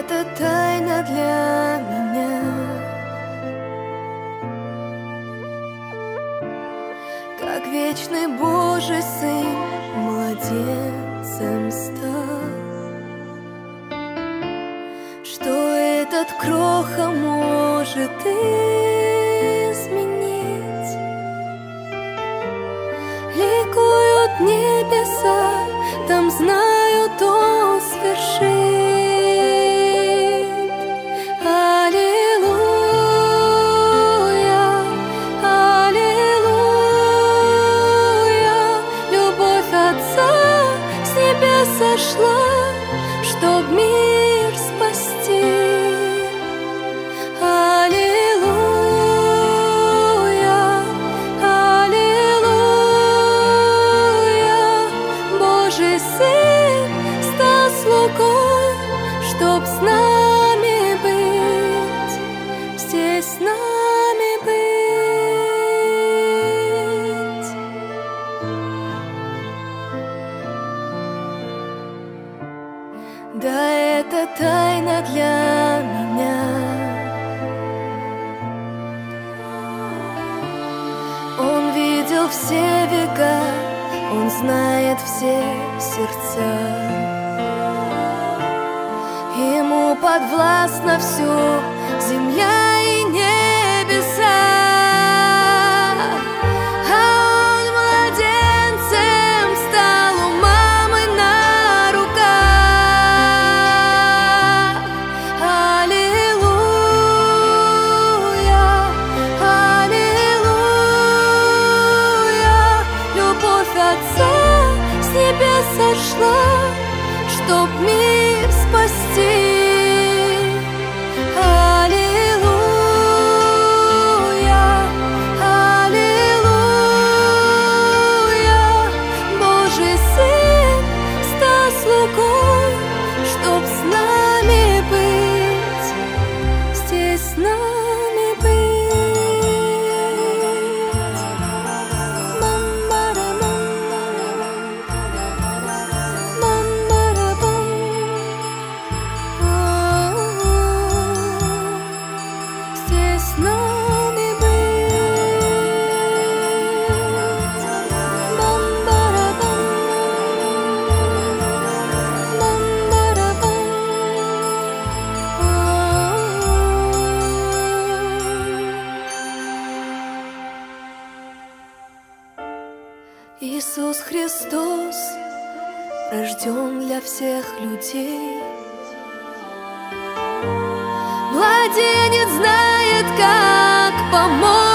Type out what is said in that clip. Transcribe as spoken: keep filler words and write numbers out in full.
это тайна для меня. Как вечный Божий Сын младенцем стал, что этот кроха может изменить. Ликуют небеса, там знают, Он свершит. Аллилуйя, аллилуйя, любовь Отца с небес сошла, чтоб мир спасти. Аллилуйя, аллилуйя, Божий Сын стал слугой, чтоб с нами быть, здесь с нами быть. Да, это тайна для меня. Он видел все века, Он знает все сердца. Ему подвластно все, земля и небеса. А Он младенцем стал у мамы на руках. Аллилуйя, аллилуйя, любовь Отца с небес сошла, чтоб мир спасти. Аллилуйя, аллилуйя, Божий Сын стал слугой, чтоб с нами быть, здесь с нами быть. Мам-бара-мам, мам-бара-бам. Здесь с нами быть. Бам-бара-бам, бам-бара-бам. Иисус Христос рожден для всех людей. Младенец знает, как помочь.